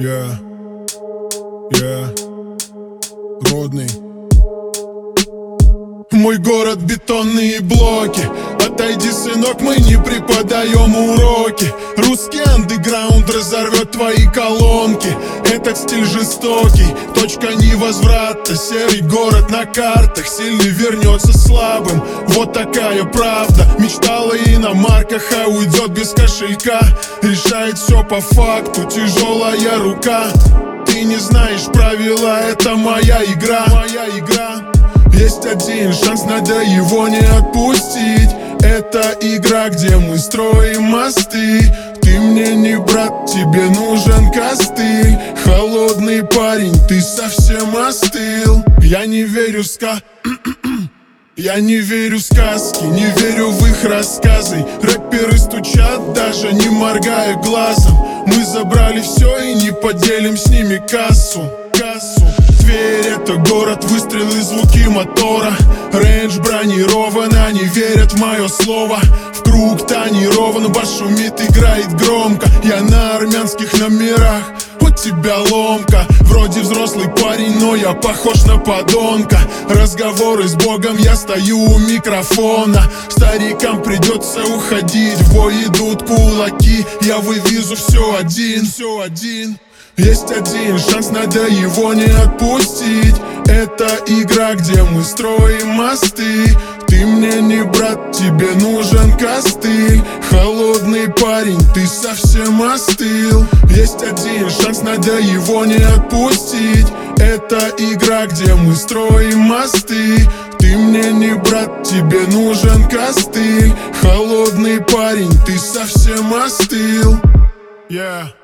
Я Рудный. Мой город — бетонные блоки. Отойди, сынок, мы не преподаем уроки. Русский андеграунд разорвет твои колонки. Этот стиль жестокий, точка невозврата. Серый город на картах, сильный вернется слабым. Вот такая правда. Мечтала иномарках, а уйдет без кошелька. Решает все по факту, тяжелая рука. Ты не знаешь правила, это моя игра. Есть один шанс, надо его не отпустить. Это игра, где мы строим мосты. Ты мне не брат, тебе нужен костыль. Холодный парень, ты совсем остыл. Я не верю в Я не верю в сказки, не верю в их рассказы. Рэперы стучат, даже не моргая глазом. Мы забрали все и не поделим с ними кассу. Тверь — это город, выстрелы, звуки мотора. Рейндж бронирован, они верят в мое слово. В круг тонирован, бас шумит, играет громко. Я на армянских номерах, у тебя ломка. Вроде взрослый парень, но я похож на подонка. Разговоры с Богом, я стою у микрофона. Старикам придется уходить, в бой идут кулаки. Я вывезу все один. Есть один шанс, надо его не отпустить. Это игра, где мы строим мосты. Ты мне не брат, тебе нужен костыль. Холодный парень, ты совсем остыл. Есть один шанс, надо его не отпустить. Это игра, где мы строим мосты. Ты мне не брат, тебе нужен костыль. Холодный парень, ты совсем остыл.